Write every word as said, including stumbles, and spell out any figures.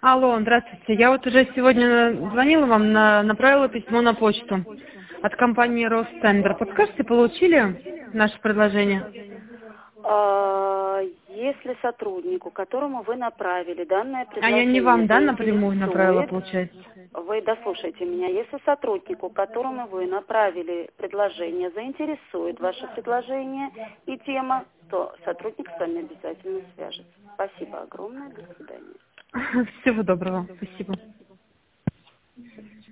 Алло, здравствуйте. Я вот уже сегодня звонила вам, на- направила письмо на почту от компании Ростендер. Подскажите, получили наше предложение? А, Если сотруднику, которому вы направили данное А я не вам, предложение, да, напрямую направила, заинтересует, получается? вы дослушайте меня, если сотруднику, которому вы направили предложение, заинтересует ваше предложение и тема, то сотрудник с вами обязательно свяжется. Спасибо огромное, до свидания. Всего доброго. Спасибо.